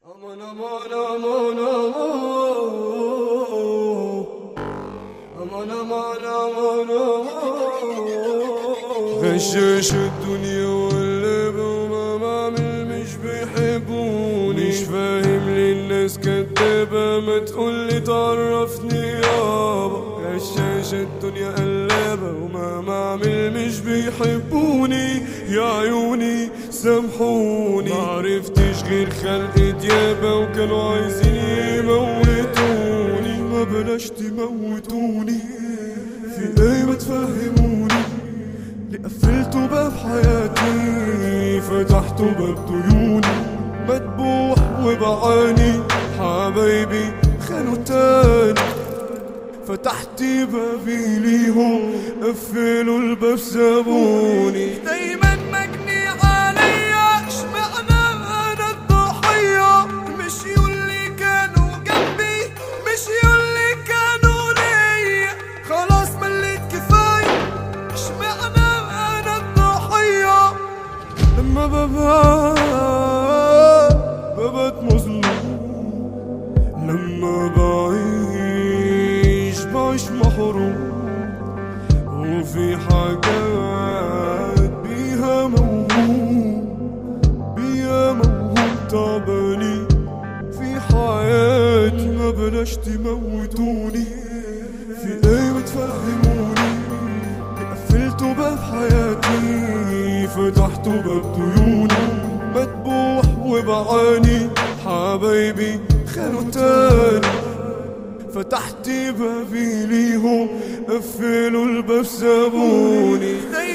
أمان أمان أمان أمان أمان أمان غشاش الدنيا واللعبة وما بعمل مش بيحبوني، مش فاهم ليه الناس كدابة، ما تقولي تعرفني يابا. غشاش الدنيا قلابة وما بعمل مش بيحبوني، يا عيوني سامحوني معرفتش غير خلق ديابة وكانوا عايزين يموتوني. ما بلاش تموتوني، في ايه ما تفهموني، اللي قفلتوا باب حياتي فتحتوا باب ديوني. مدبوح وبعاني حبايبي خانوا تاني، فتحت بابي ليهم قفلوا الباب سابوني. دايما مجني عليا اشمعنى انا الضحية، مش يولي كانوا جنبي مش يولي كانوا ليا، خلاص مليت كفاية اشمعنى انا الضحية. لما ببات مظلوم، لما بعيش محروم، وفي حاجات بيها موهوم تعباني في حياتي. ما بلاش تموتوني، في ايه ما تفهموني، قفلتوا باب حياتي فتحتوا باب ديوني. مدبوح وبعاني حبايبي خانوا تاني، فتحت بابي ليهم قفلوا الباب سابوني.